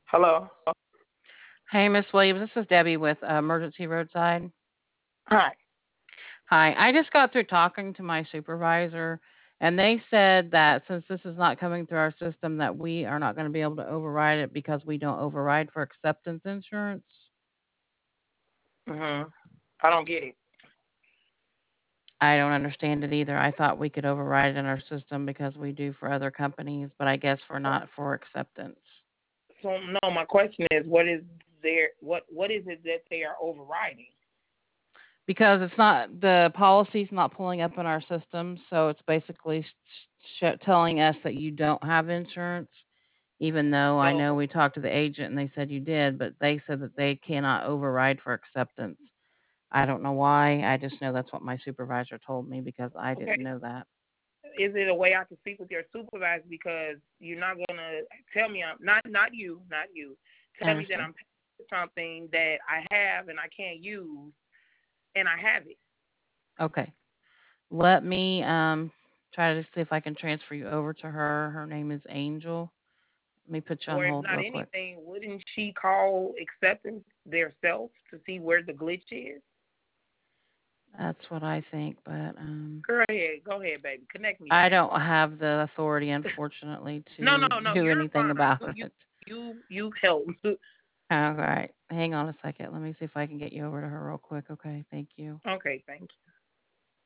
Hello. Hey, Miss Williams, this is Debbie with Emergency Roadside. Hi. Hi, I just got through talking to my supervisor, and they said that since this is not coming through our system, that we are not going to be able to override it because we don't override for acceptance insurance. Mhm. I don't get it. I don't understand it either. I thought we could override it in our system because we do for other companies, but I guess we're not for acceptance. So no, my question is, what is it that they are overriding? Because it's not the policy's not pulling up in our system, so it's basically telling us that you don't have insurance. Even though I know So we talked to the agent and they said you did, but they said that they cannot override for acceptance. I don't know why. I just know that's what my supervisor told me because I didn't okay, know that. is it a way I can speak with your supervisor because you're not gonna tell me I'm not you. I Tell me that understand. I'm paying for something that I have and I can't use and I have it. Okay. Let me try to see if I can transfer you over to her. Her name is Angel. Let me put you on Or if hold not real quick. anything, wouldn't she call acceptance themselves to see where the glitch is? That's what I think, but Go ahead, baby. Connect me I then. don't have the authority, unfortunately, No, to no, no. do You're anything fine. about You, you, it. you help. All right. Hang on a second. Let me see if I can get you over to her real quick. Okay. Thank you. Okay, thank you.